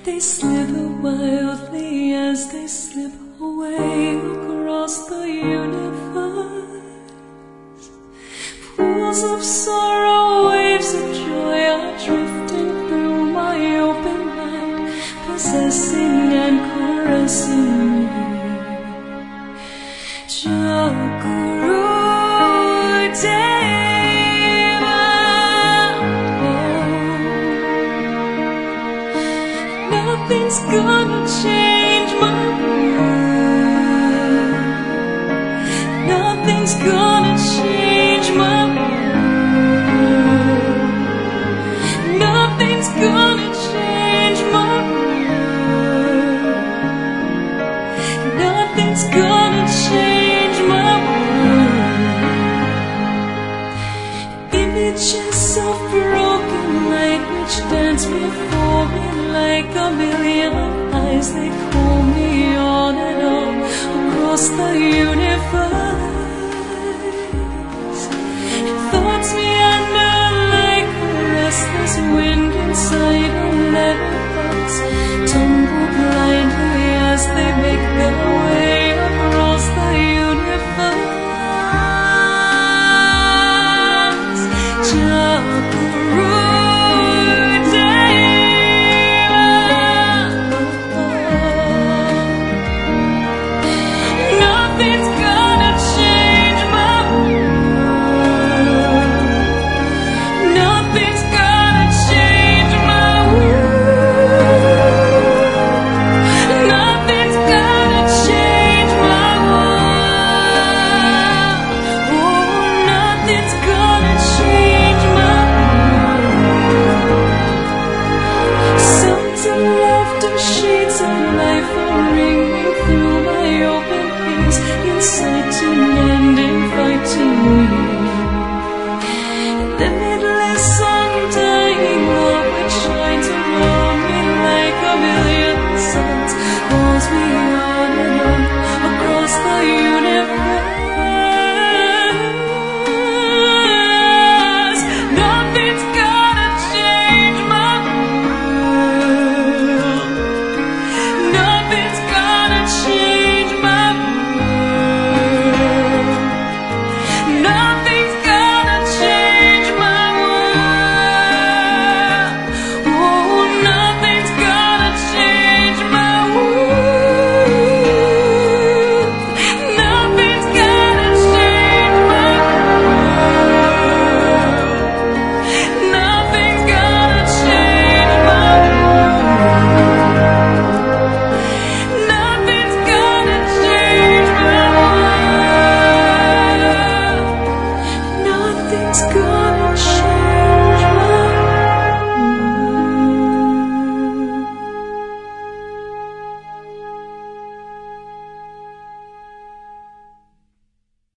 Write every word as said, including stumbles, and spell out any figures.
They slither wildly as they slip away across the universe. Pools of sorrow, waves of joy are drifting through my open mind, possessing and caressing me. Jaguru Deva, nothing's gonna change my world. Nothing's gonna change my world. Nothing's gonna change my world. Nothing's gonna change my world. Images of broken light which dance before me like a million eyes. They call me on and on across the universe.